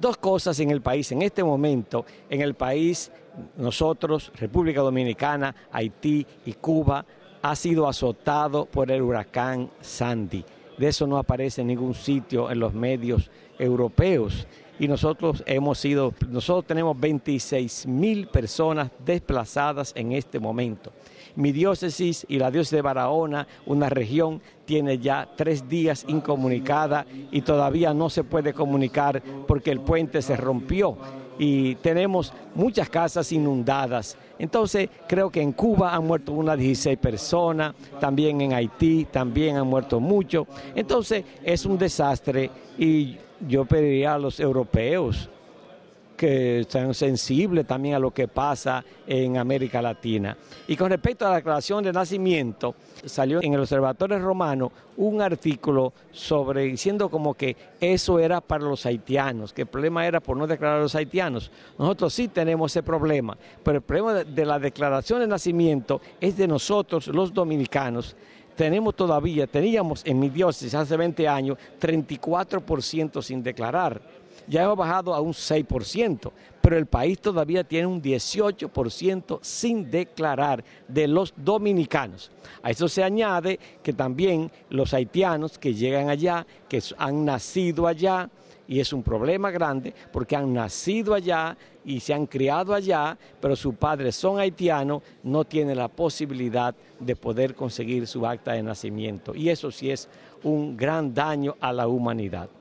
dos cosas en el país. En este momento, en el país, nosotros, República Dominicana, Haití y Cuba, ha sido azotado por el huracán Sandy. De eso no aparece en ningún sitio en los medios europeos. Y nosotros tenemos 26,000 personas desplazadas en este momento. Mi diócesis y la diócesis de Barahona, una región, tiene ya 3 días incomunicada y todavía no se puede comunicar porque el puente se rompió y tenemos muchas casas inundadas. Entonces creo que en Cuba han muerto unas 16 personas, también en Haití también han muerto muchos. Entonces es un desastre y yo pediría a los europeos que sean sensibles también a lo que pasa en América Latina. Y con respecto a la declaración de nacimiento, salió en el Observatorio Romano un artículo diciendo como que eso era para los haitianos, que el problema era por no declarar a los haitianos. Nosotros sí tenemos ese problema, pero el problema de la declaración de nacimiento es de nosotros los dominicanos. Teníamos en mi diócesis hace 20 años 34% sin declarar. Ya hemos bajado a un 6%, pero el país todavía tiene un 18% sin declarar de los dominicanos. A eso se añade que también los haitianos que llegan allá, que han nacido allá, y es un problema grande porque han nacido allá y se han criado allá, pero sus padres son haitianos, no tienen la posibilidad de poder conseguir su acta de nacimiento. Y eso sí es un gran daño a la humanidad.